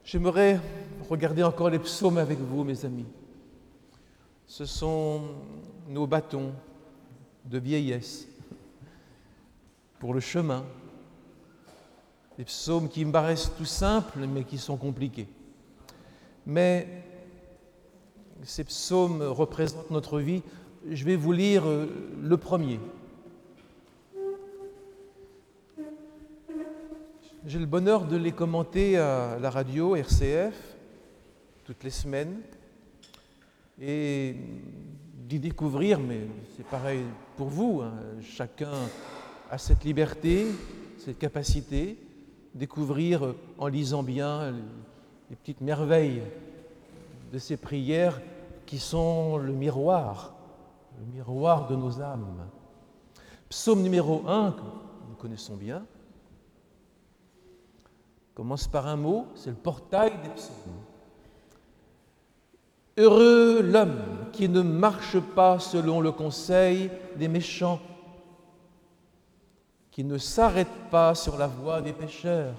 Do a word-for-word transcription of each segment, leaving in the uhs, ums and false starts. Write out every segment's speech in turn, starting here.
J'aimerais regarder encore les psaumes avec vous, mes amis. Ce sont nos bâtons de vieillesse pour le chemin. Des psaumes qui me paraissent tout simples, mais qui sont compliqués. Mais ces psaumes représentent notre vie. Je vais vous lire le premier. J'ai le bonheur de les commenter à la radio R C F toutes les semaines et d'y découvrir, mais c'est pareil pour vous, hein. Chacun a cette liberté, cette capacité, découvrir en lisant bien les petites merveilles de ces prières qui sont le miroir, le miroir de nos âmes. Psaume numéro un, que nous connaissons bien, commence par un mot, c'est le portail des psaumes. Heureux l'homme qui ne marche pas selon le conseil des méchants, qui ne s'arrête pas sur la voie des pécheurs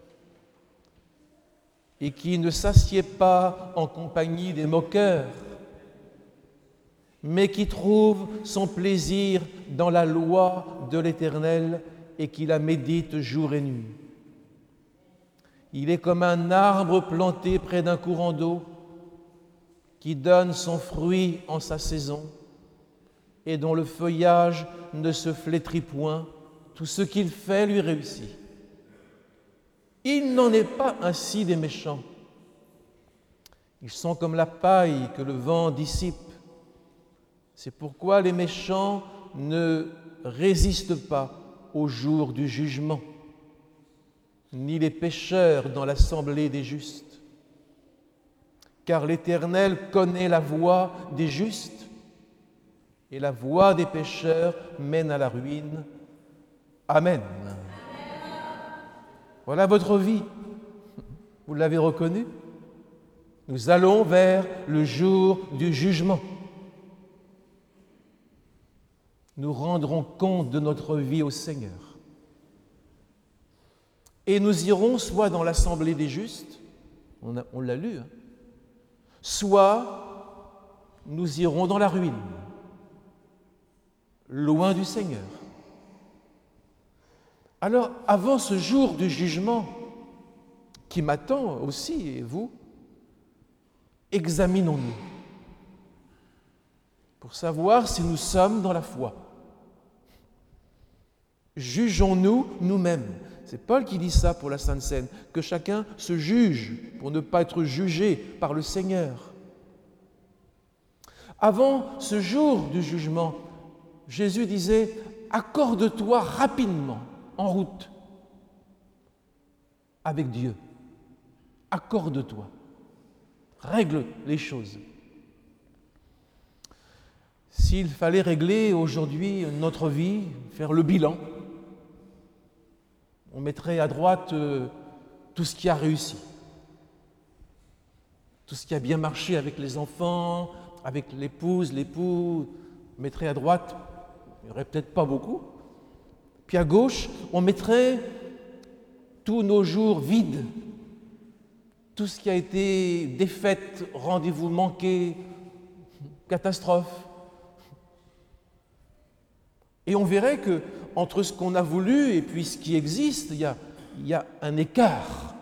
et qui ne s'assied pas en compagnie des moqueurs, mais qui trouve son plaisir dans la loi de l'Éternel et qui la médite jour et nuit. Il est comme un arbre planté près d'un courant d'eau qui donne son fruit en sa saison et dont le feuillage ne se flétrit point. Tout ce qu'il fait lui réussit. Il n'en est pas ainsi des méchants. Ils sont comme la paille que le vent dissipe. C'est pourquoi les méchants ne résistent pas au jour du jugement, ni les pécheurs dans l'assemblée des justes. Car l'Éternel connaît la voie des justes, et la voie des pécheurs mène à la ruine. Amen. Amen. Voilà votre vie. Vous l'avez reconnu? Nous allons vers le jour du jugement. Nous rendrons compte de notre vie au Seigneur. Et nous irons soit dans l'assemblée des justes, on, a, on l'a lu, hein, soit nous irons dans la ruine, loin du Seigneur. Alors, avant ce jour du jugement qui m'attend aussi, et vous, examinons-nous pour savoir si nous sommes dans la foi. Jugeons-nous nous-mêmes. C'est Paul qui dit ça pour la Sainte Seine, que chacun se juge pour ne pas être jugé par le Seigneur. Avant ce jour du jugement, Jésus disait « Accorde-toi rapidement en route avec Dieu. Accorde-toi. Règle les choses. » S'il fallait régler aujourd'hui notre vie, faire le bilan, on mettrait à droite euh, tout ce qui a réussi, tout ce qui a bien marché avec les enfants, avec l'épouse, l'époux, on mettrait à droite, il n'y aurait peut-être pas beaucoup. Puis à gauche, on mettrait tous nos jours vides, tout ce qui a été défaite, rendez-vous manqué, catastrophe. Et on verrait que entre ce qu'on a voulu et puis ce qui existe, il y a, il y a un écart.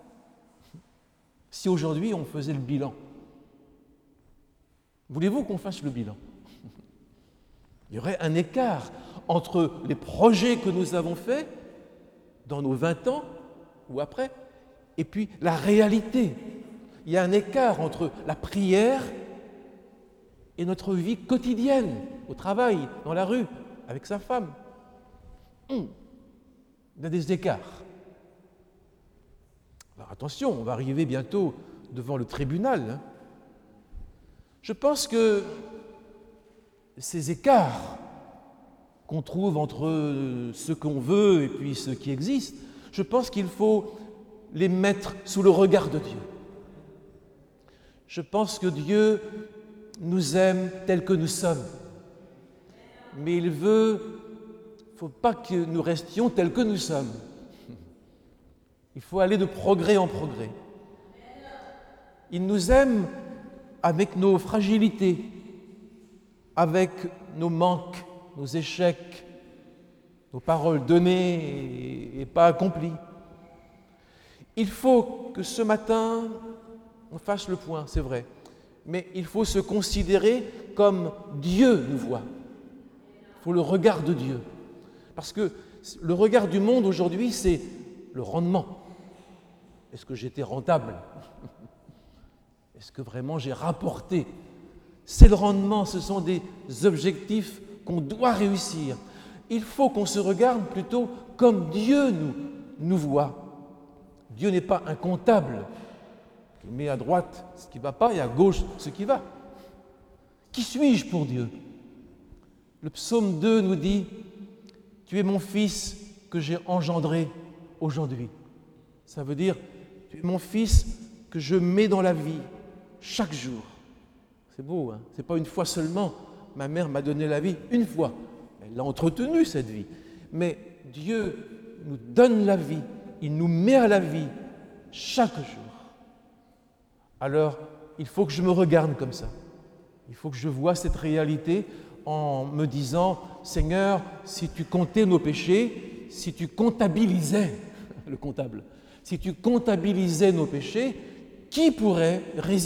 Si aujourd'hui on faisait le bilan, voulez-vous qu'on fasse le bilan? Il y aurait un écart entre les projets que nous avons faits dans nos vingt ans ou après, et puis la réalité. Il y a un écart entre la prière et notre vie quotidienne, au travail, dans la rue, avec sa femme. Hum, il y a des écarts. Alors attention, on va arriver bientôt devant le tribunal. Hein. Je pense que ces écarts qu'on trouve entre ce qu'on veut et puis ce qui existe, je pense qu'il faut les mettre sous le regard de Dieu. Je pense que Dieu nous aime tels que nous sommes. Mais il veut, il ne faut pas que nous restions tels que nous sommes. Il faut aller de progrès en progrès. Il nous aime avec nos fragilités, avec nos manques, nos échecs, nos paroles données et pas accomplies. Il faut que ce matin, on fasse le point, c'est vrai, mais il faut se considérer comme Dieu nous voit. Il faut le regard de Dieu. Parce que le regard du monde aujourd'hui, c'est le rendement. Est-ce que j'étais rentable? Est-ce que vraiment j'ai rapporté? C'est le rendement, ce sont des objectifs qu'on doit réussir. Il faut qu'on se regarde plutôt comme Dieu nous, nous voit. Dieu n'est pas un comptable qui met à droite ce qui ne va pas et à gauche ce qui va. Qui suis-je pour Dieu? Le psaume deux nous dit « Tu es mon fils que j'ai engendré aujourd'hui ». Ça veut dire « Tu es mon fils que je mets dans la vie chaque jour ». C'est beau, hein? Ce n'est pas une fois seulement. Ma mère m'a donné la vie une fois. Elle l'a entretenue, cette vie. Mais Dieu nous donne la vie. Il nous met à la vie chaque jour. Alors, il faut que je me regarde comme ça. Il faut que je vois cette réalité en me disant « Seigneur, si tu comptais nos péchés, si tu comptabilisais, le comptable, si tu comptabilisais nos péchés, qui pourrait résister ?»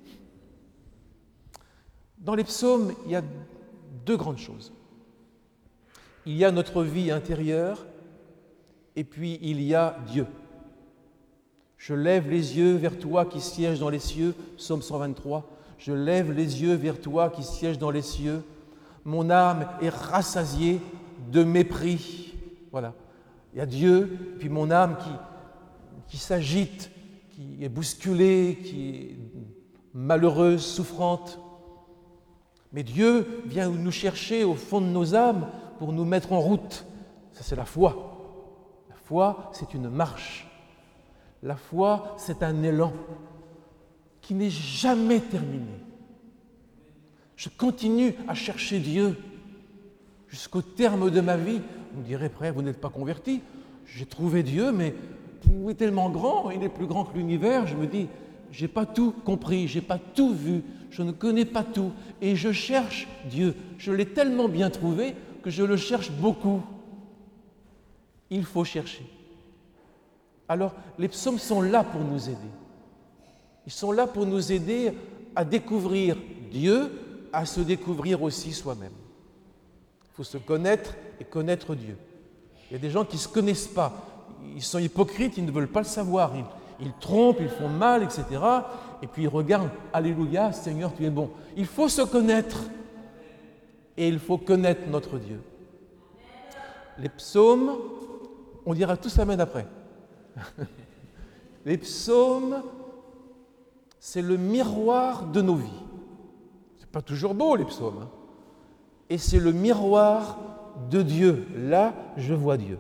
Dans les psaumes, il y a deux grandes choses. Il y a notre vie intérieure et puis il y a Dieu. Je lève les yeux vers toi qui sièges dans les cieux, psaume cent vingt-trois. Je lève les yeux vers toi qui sièges dans les cieux. Mon âme est rassasiée de mépris. Voilà. Il y a Dieu, puis mon âme qui, qui s'agite, qui est bousculée, qui est malheureuse, souffrante. Mais Dieu vient nous chercher au fond de nos âmes pour nous mettre en route. Ça, c'est la foi. La foi, c'est une marche. La foi, c'est un élan qui n'est jamais terminé. Je continue à chercher Dieu jusqu'au terme de ma vie. Vous me direz, frère, vous n'êtes pas converti. J'ai trouvé Dieu, mais il est tellement grand, il est plus grand que l'univers. Je me dis, je n'ai pas tout compris, je n'ai pas tout vu, je ne connais pas tout. Et je cherche Dieu. Je l'ai tellement bien trouvé que je le cherche beaucoup. Il faut chercher. Alors, les psaumes sont là pour nous aider. Ils sont là pour nous aider à découvrir Dieu, à se découvrir aussi soi-même. Il faut se connaître et connaître Dieu. Il y a des gens qui ne se connaissent pas. Ils sont hypocrites, ils ne veulent pas le savoir. Ils, ils trompent, ils font mal, et cetera. Et puis ils regardent, Alléluia, Seigneur, tu es bon. Il faut se connaître et il faut connaître notre Dieu. Les psaumes, on dira tous Amen après. Les psaumes, c'est le miroir de nos vies. C'est pas toujours beau les psaumes, hein. Et c'est le miroir de Dieu. Là, je vois Dieu.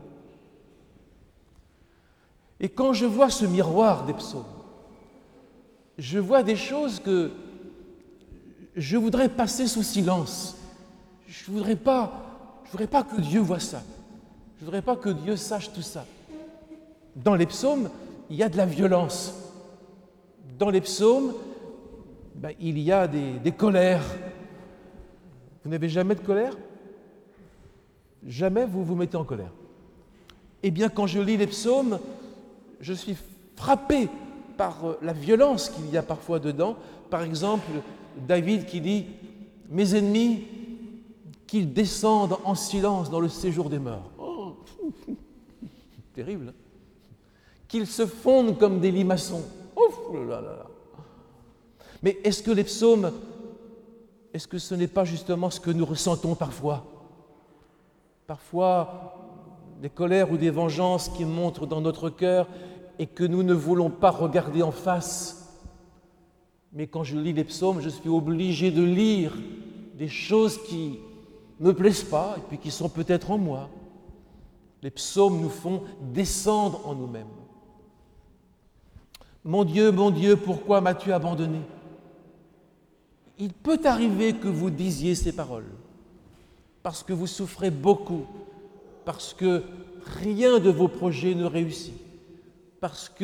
Et quand je vois ce miroir des psaumes, je vois des choses que je voudrais passer sous silence. Je ne voudrais pas, je voudrais pas que Dieu voie ça. Je ne voudrais pas que Dieu sache tout ça. Dans les psaumes, il y a de la violence. Dans les psaumes, ben, il y a des, des colères. Vous n'avez jamais de colère? Jamais vous vous mettez en colère. Eh bien, quand je lis les psaumes, je suis frappé par la violence qu'il y a parfois dedans. Par exemple, David qui dit « Mes ennemis, qu'ils descendent en silence dans le séjour des morts. » Oh, terrible, hein? Qu'ils se fondent comme des limaçons. Oh là là là. Mais est-ce que les psaumes, est-ce que ce n'est pas justement ce que nous ressentons parfois? Parfois, des colères ou des vengeances qui montrent dans notre cœur et que nous ne voulons pas regarder en face. Mais quand je lis les psaumes, je suis obligé de lire des choses qui ne me plaisent pas et puis qui sont peut-être en moi. Les psaumes nous font descendre en nous-mêmes. Mon Dieu, mon Dieu, pourquoi m'as-tu abandonné? Il peut arriver que vous disiez ces paroles parce que vous souffrez beaucoup, parce que rien de vos projets ne réussit, parce que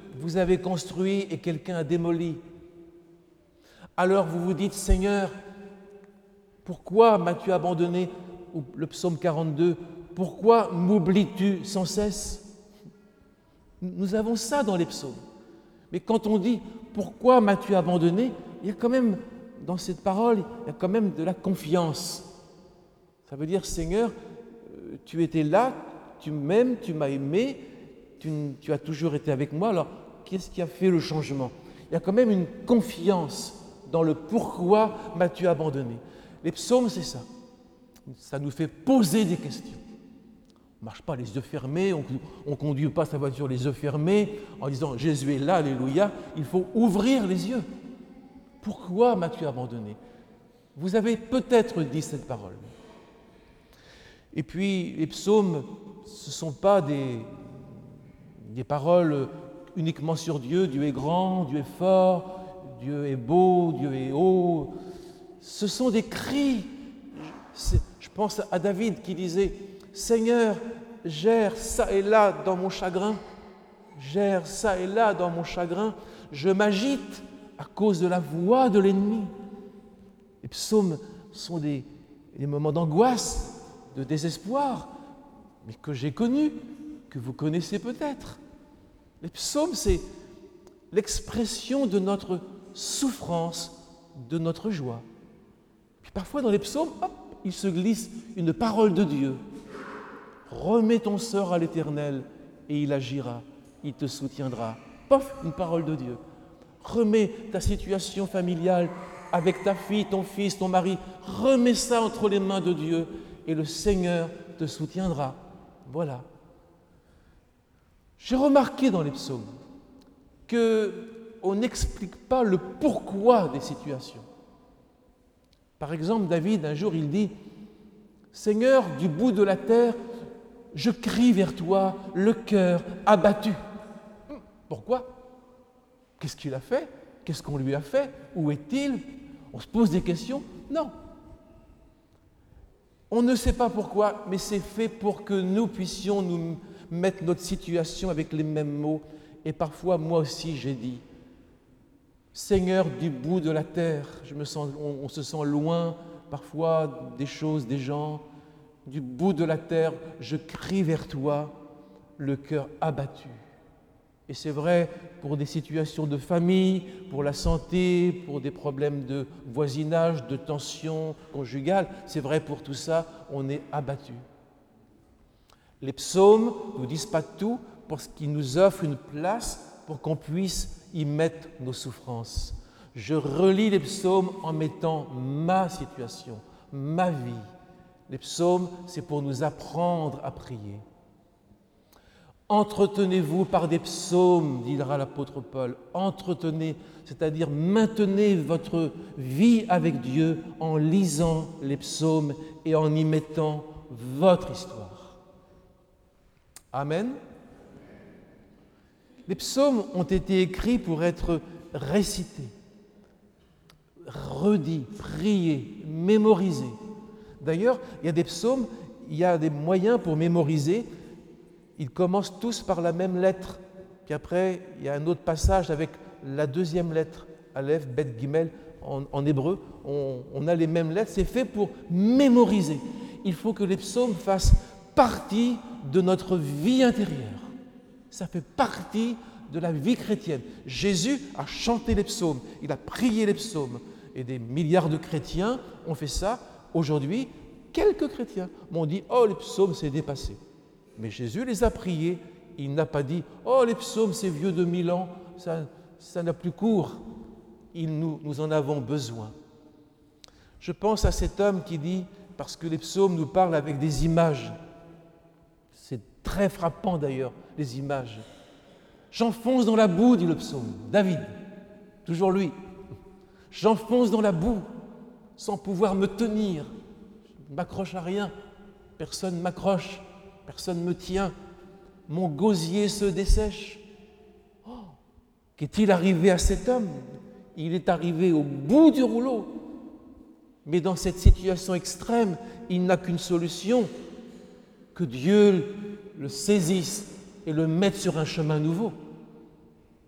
vous avez construit et quelqu'un a démoli. Alors vous vous dites, Seigneur, pourquoi m'as-tu abandonné? Ou le psaume quarante-deux, pourquoi m'oublies-tu sans cesse? Nous avons ça dans les psaumes. Mais quand on dit « Pourquoi m'as-tu abandonné ?» il y a quand même, dans cette parole, il y a quand même de la confiance. Ça veut dire « Seigneur, tu étais là, tu m'aimes, tu m'as aimé, tu, tu as toujours été avec moi, alors qu'est-ce qui a fait le changement ?» Il y a quand même une confiance dans le « Pourquoi m'as-tu abandonné ?» Les psaumes, c'est ça. Ça nous fait poser des questions. On ne marche pas les yeux fermés, on ne conduit pas sa voiture les yeux fermés en disant « Jésus est là, alléluia ». Il faut ouvrir les yeux. Pourquoi m'as-tu abandonné? Vous avez peut-être dit cette parole. Et puis, les psaumes, ce ne sont pas des, des paroles uniquement sur Dieu. Dieu est grand, Dieu est fort, Dieu est beau, Dieu est haut. Ce sont des cris. Je pense à David qui disait « Seigneur, gère ça et là dans mon chagrin, gère ça et là dans mon chagrin, je m'agite à cause de la voix de l'ennemi. » Les psaumes sont des, des moments d'angoisse, de désespoir, mais que j'ai connus, que vous connaissez peut-être. Les psaumes, c'est l'expression de notre souffrance, de notre joie. Puis parfois dans les psaumes, hop, il se glisse une parole de Dieu. Remets ton sort à l'Éternel et il agira, il te soutiendra. Pof, une parole de Dieu. Remets ta situation familiale avec ta fille, ton fils, ton mari. Remets ça entre les mains de Dieu et le Seigneur te soutiendra. Voilà. J'ai remarqué dans les psaumes qu'on n'explique pas le pourquoi des situations. Par exemple, David, un jour, il dit « Seigneur, du bout de la terre, je crie vers toi, le cœur abattu. » Pourquoi? Qu'est-ce qu'il a fait? Qu'est-ce qu'on lui a fait? Où est-il? On se pose des questions? Non. On ne sait pas pourquoi, mais c'est fait pour que nous puissions nous mettre notre situation avec les mêmes mots. Et parfois, moi aussi, j'ai dit « Seigneur, du bout de la terre, je me sens, on, on se sent loin parfois des choses, des gens. Du bout de la terre, je crie vers toi, le cœur abattu. » Et c'est vrai pour des situations de famille, pour la santé, pour des problèmes de voisinage, de tension conjugale. C'est vrai pour tout ça, on est abattu. Les psaumes ne nous disent pas tout parce qu'ils nous offrent une place pour qu'on puisse y mettre nos souffrances. Je relis les psaumes en mettant ma situation, ma vie. Les psaumes, c'est pour nous apprendre à prier. Entretenez-vous par des psaumes, dira l'apôtre Paul. Entretenez, c'est-à-dire maintenez votre vie avec Dieu en lisant les psaumes et en y mettant votre histoire. Amen. Les psaumes ont été écrits pour être récités, redits, priés, mémorisés. D'ailleurs, il y a des psaumes, il y a des moyens pour mémoriser. Ils commencent tous par la même lettre. Puis après, il y a un autre passage avec la deuxième lettre, Aleph, Bet, Gimel, en, en hébreu. On, on a les mêmes lettres. C'est fait pour mémoriser. Il faut que les psaumes fassent partie de notre vie intérieure. Ça fait partie de la vie chrétienne. Jésus a chanté les psaumes, il a prié les psaumes. Et des milliards de chrétiens ont fait ça. Aujourd'hui, quelques chrétiens m'ont dit « Oh, les psaumes, c'est dépassé ». Mais Jésus les a priés. Il n'a pas dit « Oh, les psaumes, c'est vieux de mille ans, ça, ça n'a plus cours. » Il nous, nous en avons besoin. Je pense à cet homme qui dit, parce que les psaumes nous parlent avec des images. C'est très frappant d'ailleurs, les images. « J'enfonce dans la boue, dit le psaume, David, toujours lui. J'enfonce dans la boue sans pouvoir me tenir. Je ne m'accroche à rien, personne ne m'accroche. Personne ne me tient, mon gosier se dessèche. Oh, qu'est-il arrivé à cet homme? Il est arrivé au bout du rouleau. Mais dans cette situation extrême, il n'a qu'une solution, que Dieu le saisisse et le mette sur un chemin nouveau.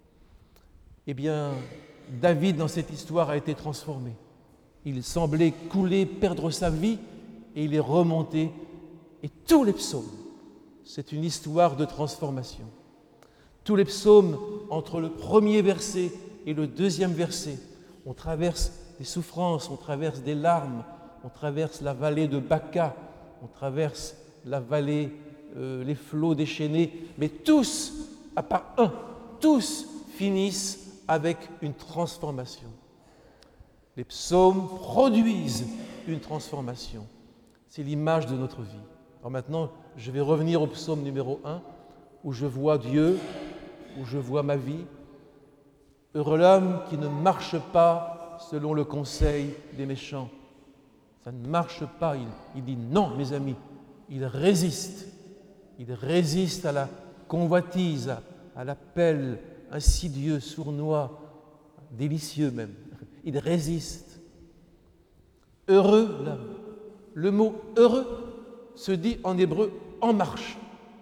eh bien, David, dans cette histoire, a été transformé. Il semblait couler, perdre sa vie, et il est remonté. Et tous les psaumes, c'est une histoire de transformation. Tous les psaumes, entre le premier verset et le deuxième verset, on traverse des souffrances, on traverse des larmes, on traverse la vallée de Baca, on traverse la vallée, euh, les flots déchaînés, mais tous, à part un, tous finissent avec une transformation. Les psaumes produisent une transformation. C'est l'image de notre vie. Alors maintenant, je vais revenir au psaume numéro un, où je vois Dieu, où je vois ma vie. Heureux l'homme qui ne marche pas selon le conseil des méchants. Ça ne marche pas. Il, il dit non, mes amis. Il résiste. Il résiste à la convoitise, à, à l'appel insidieux, sournois, délicieux même. Il résiste. Heureux l'homme. Le mot heureux se dit en hébreu en marche.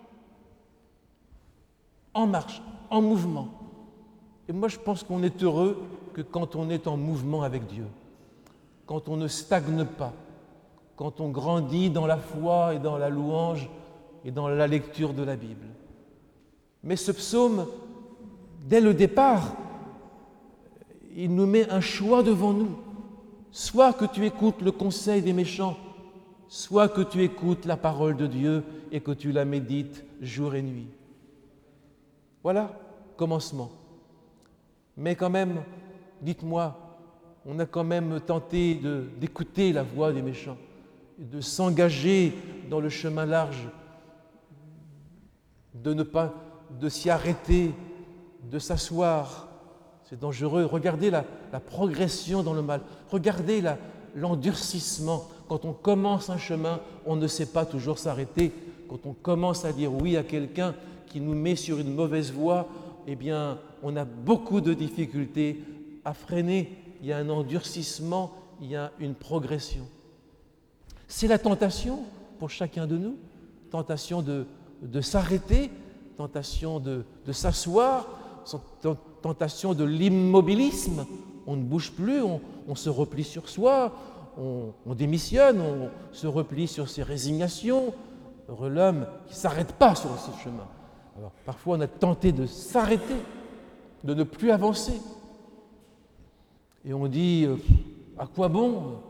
En marche, en mouvement. Et moi, je pense qu'on est heureux que quand on est en mouvement avec Dieu, quand on ne stagne pas, quand on grandit dans la foi et dans la louange et dans la lecture de la Bible. Mais ce psaume, dès le départ, il nous met un choix devant nous. Soit que tu écoutes le conseil des méchants, soit que tu écoutes la parole de Dieu et que tu la médites jour et nuit. Voilà, commencement. Mais quand même, dites-moi, on a quand même tenté de, d'écouter la voix des méchants, de s'engager dans le chemin large, de ne pas, de s'y arrêter, de s'asseoir. C'est dangereux. Regardez la, la progression dans le mal. Regardez la, l'endurcissement. Quand on commence un chemin, on ne sait pas toujours s'arrêter. Quand on commence à dire oui à quelqu'un qui nous met sur une mauvaise voie, eh bien, on a beaucoup de difficultés à freiner. Il y a un endurcissement, il y a une progression. C'est la tentation pour chacun de nous, tentation de, de s'arrêter, tentation de, de s'asseoir, tentation de l'immobilisme. On ne bouge plus, on, on se replie sur soi, on, on démissionne, on se replie sur ses résignations. Heureux l'homme qui ne s'arrête pas sur ce chemin. Alors, parfois, on a tenté de s'arrêter, de ne plus avancer. Et on dit, euh, à quoi bon?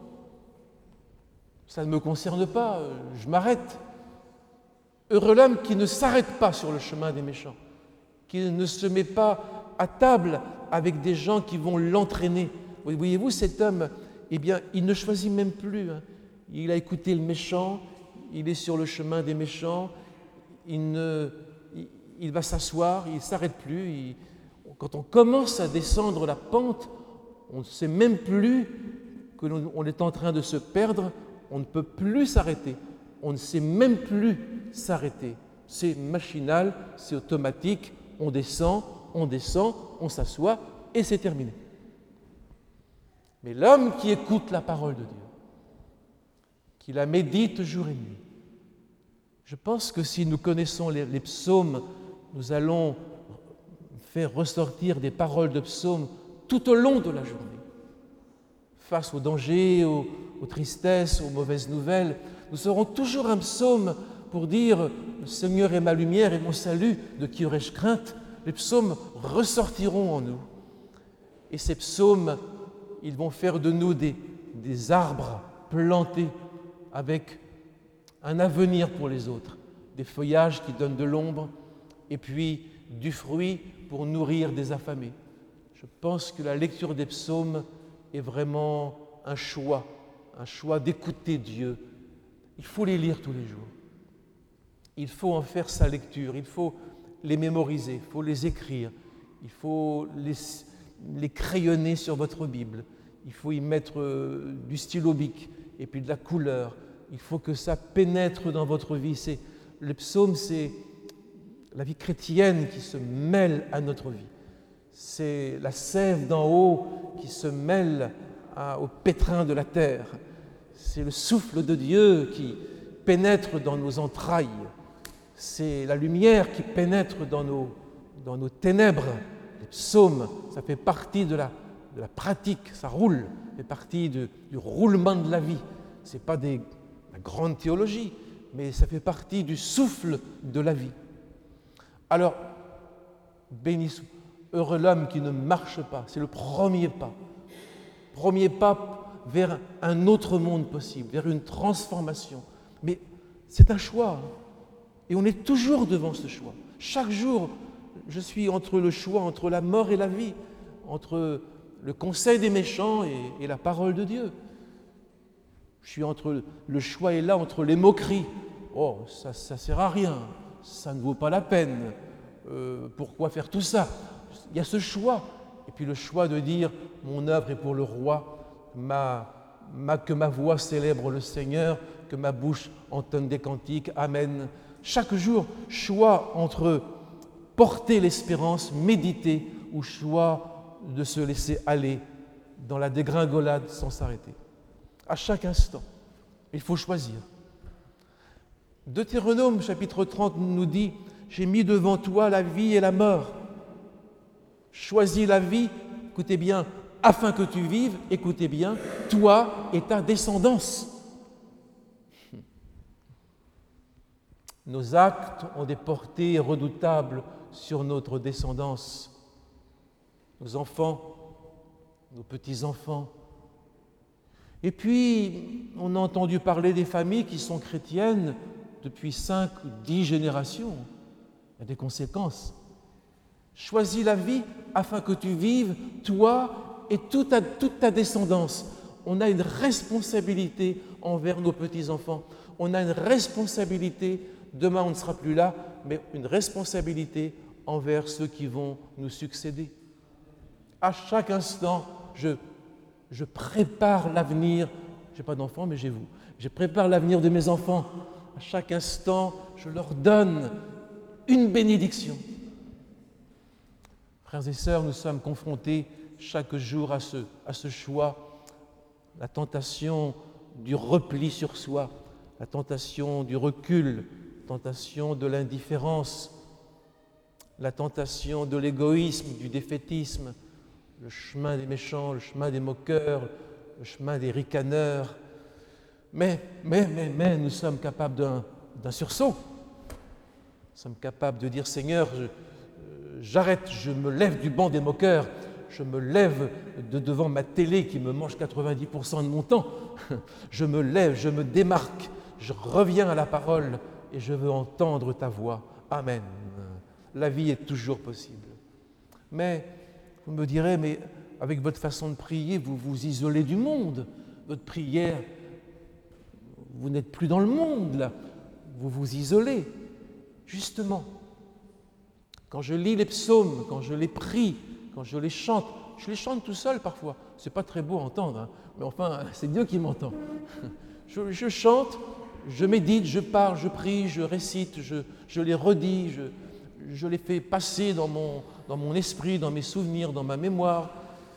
Ça ne me concerne pas, je m'arrête. Heureux l'homme qui ne s'arrête pas sur le chemin des méchants, qui ne se met pas à table avec des gens qui vont l'entraîner. Voyez-vous, cet homme, eh bien, il ne choisit même plus. Hein. Il a écouté le méchant, il est sur le chemin des méchants, il, ne, il, il va s'asseoir, il ne s'arrête plus. Il, quand on commence à descendre la pente, on ne sait même plus qu'on est en train de se perdre, on ne peut plus s'arrêter, on ne sait même plus s'arrêter. C'est machinal, c'est automatique, on descend, on descend, on s'assoit et c'est terminé. Mais l'homme qui écoute la parole de Dieu, qui la médite jour et nuit, je pense que si nous connaissons les, les psaumes, nous allons faire ressortir des paroles de psaumes tout au long de la journée. Face aux dangers, aux, aux tristesses, aux mauvaises nouvelles, nous aurons toujours un psaume pour dire « Le Seigneur est ma lumière et mon salut, de qui aurais-je crainte ?» Les psaumes ressortiront en nous. Et ces psaumes, ils vont faire de nous des, des arbres plantés avec un avenir pour les autres, des feuillages qui donnent de l'ombre et puis du fruit pour nourrir des affamés. Je pense que la lecture des psaumes est vraiment un choix, un choix d'écouter Dieu. Il faut les lire tous les jours. Il faut en faire sa lecture, il faut les mémoriser, il faut les écrire, il faut les, les crayonner sur votre Bible, il faut y mettre euh, du stylo bic et puis de la couleur. Il faut que ça pénètre dans votre vie. C'est, le psaume, c'est la vie chrétienne qui se mêle à notre vie. C'est la sève d'en haut qui se mêle à, au pétrin de la terre. C'est le souffle de Dieu qui pénètre dans nos entrailles. C'est la lumière qui pénètre dans nos, dans nos ténèbres. Les psaume, ça fait partie de la, de la pratique, ça roule, ça fait partie de, du roulement de la vie. Ce n'est pas des, la grande théologie, mais ça fait partie du souffle de la vie. Alors, béni, heureux l'homme qui ne marche pas, c'est le premier pas. Premier pas vers un autre monde possible, vers une transformation. Mais c'est un choix, et on est toujours devant ce choix. Chaque jour, je suis entre le choix, entre la mort et la vie, entre le conseil des méchants et, et la parole de Dieu. Je suis entre le choix est là, entre les moqueries. Oh, ça ne sert à rien, ça ne vaut pas la peine. Euh, pourquoi faire tout ça? Il y a ce choix. Et puis le choix de dire, mon œuvre est pour le roi, ma, ma, que ma voix célèbre le Seigneur, que ma bouche entonne des cantiques, amen. Chaque jour, choix entre porter l'espérance, méditer, ou choix de se laisser aller dans la dégringolade sans s'arrêter. À chaque instant, il faut choisir. Deutéronome chapitre trente nous dit « J'ai mis devant toi la vie et la mort. Choisis la vie, écoutez bien, afin que tu vives, écoutez bien, toi et ta descendance. » Nos actes ont des portées redoutables sur notre descendance. Nos enfants, nos petits-enfants. Et puis, on a entendu parler des familles qui sont chrétiennes depuis cinq ou dix générations. Il y a des conséquences. Choisis la vie afin que tu vives, toi et toute ta, toute ta descendance. On a une responsabilité envers nos petits-enfants. On a une responsabilité, demain on ne sera plus là, mais une responsabilité envers ceux qui vont nous succéder. À chaque instant, je, je prépare l'avenir. Je n'ai pas d'enfants, mais j'ai vous. Je prépare l'avenir de mes enfants. À chaque instant, je leur donne une bénédiction. Frères et sœurs, nous sommes confrontés chaque jour à ce, à ce choix, la tentation du repli sur soi, la tentation du recul, la tentation de l'indifférence, la tentation de l'égoïsme, du défaitisme, le chemin des méchants, le chemin des moqueurs, le chemin des ricaneurs. Mais, mais, mais, mais, nous sommes capables d'un, d'un sursaut. Nous sommes capables de dire, Seigneur, je, j'arrête, je me lève du banc des moqueurs, je me lève de devant ma télé qui me mange quatre-vingt-dix pour cent de mon temps, je me lève, je me démarque, je reviens à la parole et je veux entendre ta voix. Amen. La vie est toujours possible. Mais vous me direz, mais avec votre façon de prier, vous vous isolez du monde. Votre prière, vous n'êtes plus dans le monde, là. Vous vous isolez. Justement, quand je lis les psaumes, quand je les prie, quand je les chante, je les chante tout seul parfois. C'est pas très beau à entendre, hein, mais enfin, c'est Dieu qui m'entend. Je, je chante, je médite, je parle, je prie, je récite, je, je les redis, je, je les fais passer dans mon, dans mon esprit, dans mes souvenirs, dans ma mémoire.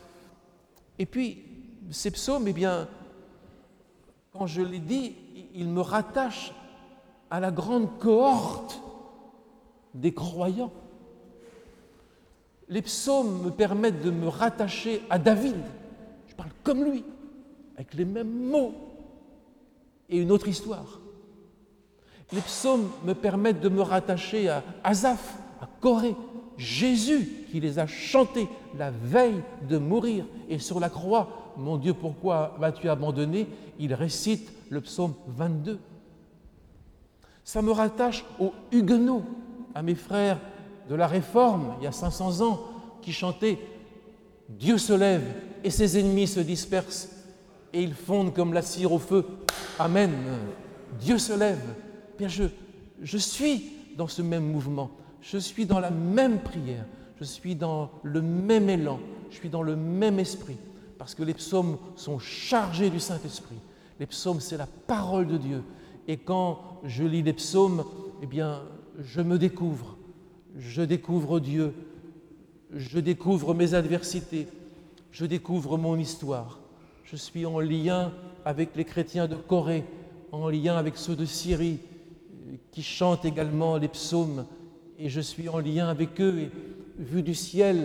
Et puis, ces psaumes, eh bien, quand je les dis, ils me rattachent à la grande cohorte des croyants. Les psaumes me permettent de me rattacher à David. Je parle comme lui, avec les mêmes mots et une autre histoire. Les psaumes me permettent de me rattacher à Asaph, à Corée, Jésus qui les a chantés la veille de mourir. Et sur la croix, mon Dieu, pourquoi m'as-tu abandonné? Il récite le psaume vingt-deux. Ça me rattache aux Huguenots, à mes frères de la Réforme, il y a cinq cents ans, qui chantaient « Dieu se lève et ses ennemis se dispersent et ils fondent comme la cire au feu. Amen. Dieu se lève. » Bien, je, je suis dans ce même mouvement, je suis dans la même prière, je suis dans le même élan, je suis dans le même esprit, parce que les psaumes sont chargés du Saint-Esprit. Les psaumes, c'est la parole de Dieu. Et quand je lis les psaumes, eh bien, je me découvre. Je découvre Dieu, je découvre mes adversités, je découvre mon histoire. Je suis en lien avec les chrétiens de Corée, en lien avec ceux de Syrie, qui chantent également les psaumes, et je suis en lien avec eux, et vu du ciel,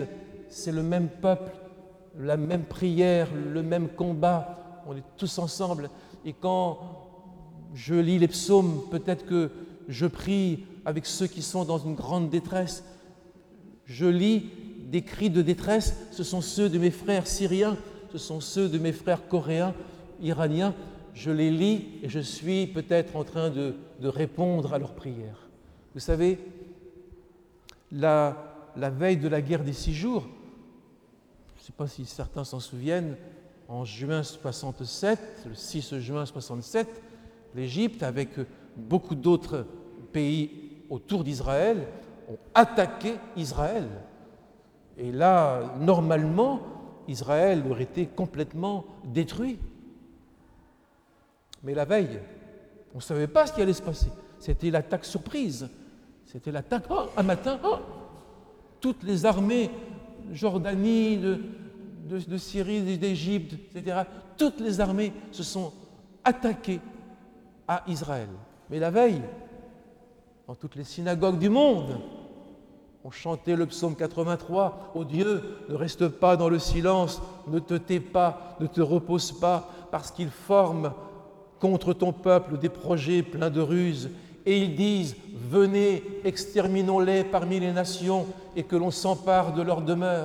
c'est le même peuple, la même prière, le même combat, on est tous ensemble. Et quand je lis les psaumes, peut-être que je prie avec ceux qui sont dans une grande détresse. Je lis des cris de détresse, ce sont ceux de mes frères syriens, ce sont ceux de mes frères coréens, iraniens. Je les lis et je suis peut-être en train de, de répondre à leurs prières. Vous savez, la, la veille de la guerre des six jours, je ne sais pas si certains s'en souviennent, en juin soixante-sept, le six juin soixante-sept, l'Égypte, avec beaucoup d'autres pays autour d'Israël, ont attaqué Israël. Et là, normalement, Israël aurait été complètement détruit. Mais la veille, on ne savait pas ce qui allait se passer. C'était l'attaque surprise. C'était l'attaque, oh, un matin, oh, toutes les armées, Jordanie, de, de, de Syrie, d'Égypte, et cetera, toutes les armées se sont attaquées à Israël. Mais la veille, dans toutes les synagogues du monde, on chantait le psaume quatre-vingt-trois. « Ô Dieu, ne reste pas dans le silence, ne te tais pas, ne te repose pas, parce qu'ils forment contre ton peuple des projets pleins de ruses. Et ils disent, venez, exterminons-les parmi les nations et que l'on s'empare de leur demeure. »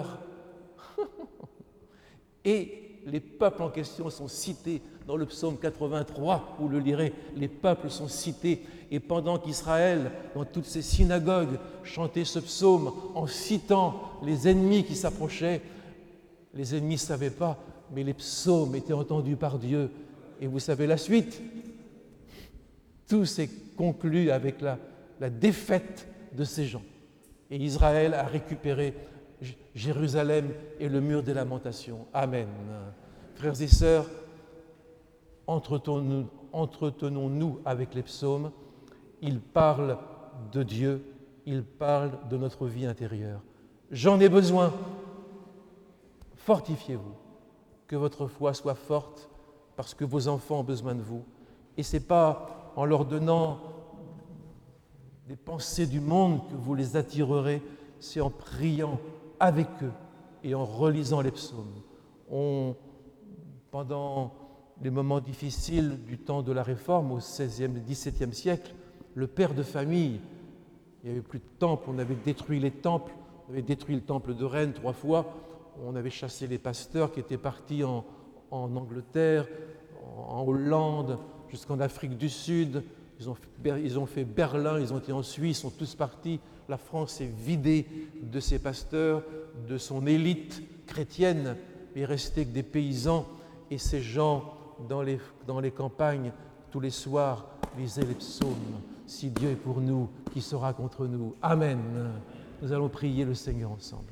Et les peuples en question sont cités dans le psaume quatre-vingt-trois, vous le lirez, les peuples sont cités. Et pendant qu'Israël, dans toutes ses synagogues, chantait ce psaume en citant les ennemis qui s'approchaient, les ennemis ne savaient pas, mais les psaumes étaient entendus par Dieu. Et vous savez la suite. Tout s'est conclu avec la, la défaite de ces gens. Et Israël a récupéré Jérusalem et le mur des lamentations. Amen. Frères et sœurs, entretenons-nous, entretenons-nous avec les psaumes. Ils parlent de Dieu, ils parlent de notre vie intérieure. J'en ai besoin. Fortifiez-vous, que votre foi soit forte, parce que vos enfants ont besoin de vous. Et ce n'est pas en leur donnant des pensées du monde que vous les attirerez, c'est en priant avec eux et en relisant les psaumes. On, pendant les moments difficiles du temps de la Réforme, au seizième et dix-septième siècle, le père de famille, il n'y avait plus de temple, on avait détruit les temples, on avait détruit le temple de Rennes trois fois, on avait chassé les pasteurs qui étaient partis en, en Angleterre, en, en Hollande, jusqu'en Afrique du Sud, ils ont, ils ont fait Berlin, ils ont été en Suisse, ils sont tous partis. La France est vidée de ses pasteurs, de son élite chrétienne, il est resté que des paysans, et ces gens dans les, dans les campagnes, tous les soirs, lisaient les psaumes. Si Dieu est pour nous, qui sera contre nous? Amen. Nous allons prier le Seigneur ensemble.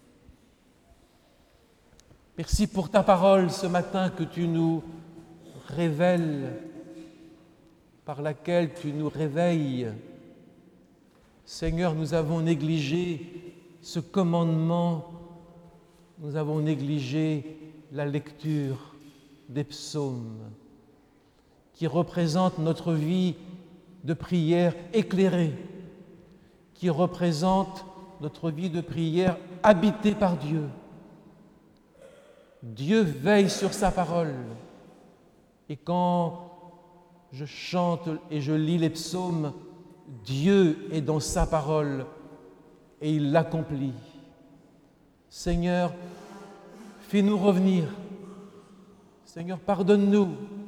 Merci pour ta parole ce matin que tu nous révèles, par laquelle tu nous réveilles. Seigneur, nous avons négligé ce commandement, nous avons négligé la lecture des psaumes qui représentent notre vie de prière éclairée, qui représentent notre vie de prière habitée par Dieu. Dieu veille sur sa parole. Et quand je chante et je lis les psaumes, Dieu est dans sa parole et il l'accomplit. Seigneur, fais-nous revenir. Seigneur, pardonne-nous.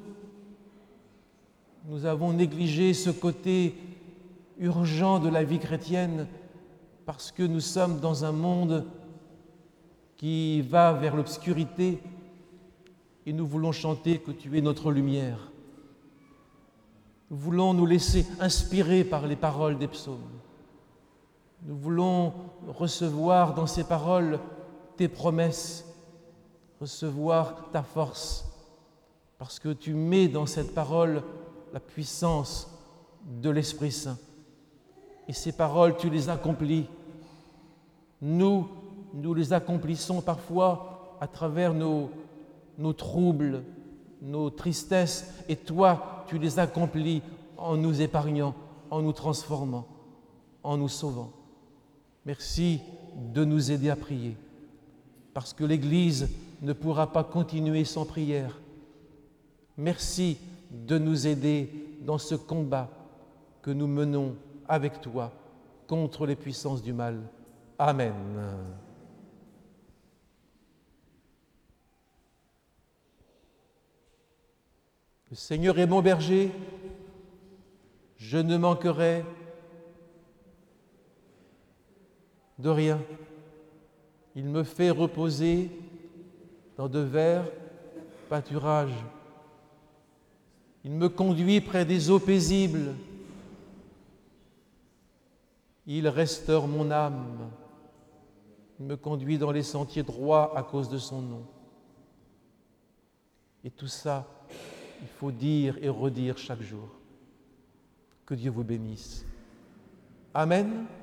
Nous avons négligé ce côté urgent de la vie chrétienne parce que nous sommes dans un monde qui va vers l'obscurité et nous voulons chanter que tu es notre lumière. Nous voulons nous laisser inspirer par les paroles des psaumes. Nous voulons recevoir dans ces paroles tes promesses, recevoir ta force, parce que tu mets dans cette parole la puissance de l'Esprit Saint. Et ces paroles, tu les accomplis. Nous, nous les accomplissons parfois à travers nos, nos troubles, nos tristesses, et toi, tu les accomplis en nous épargnant, en nous transformant, en nous sauvant. Merci de nous aider à prier. parce que l'Église ne pourra pas continuer sans prière. Merci de nous aider dans ce combat que nous menons avec toi contre les puissances du mal. Amen. Le Seigneur est mon berger, je ne manquerai de rien. Il me fait reposer dans de verts pâturages. Il me conduit près des eaux paisibles. Il restaure mon âme. Il me conduit dans les sentiers droits à cause de son nom. Et tout ça, il faut dire et redire chaque jour. Que Dieu vous bénisse. Amen.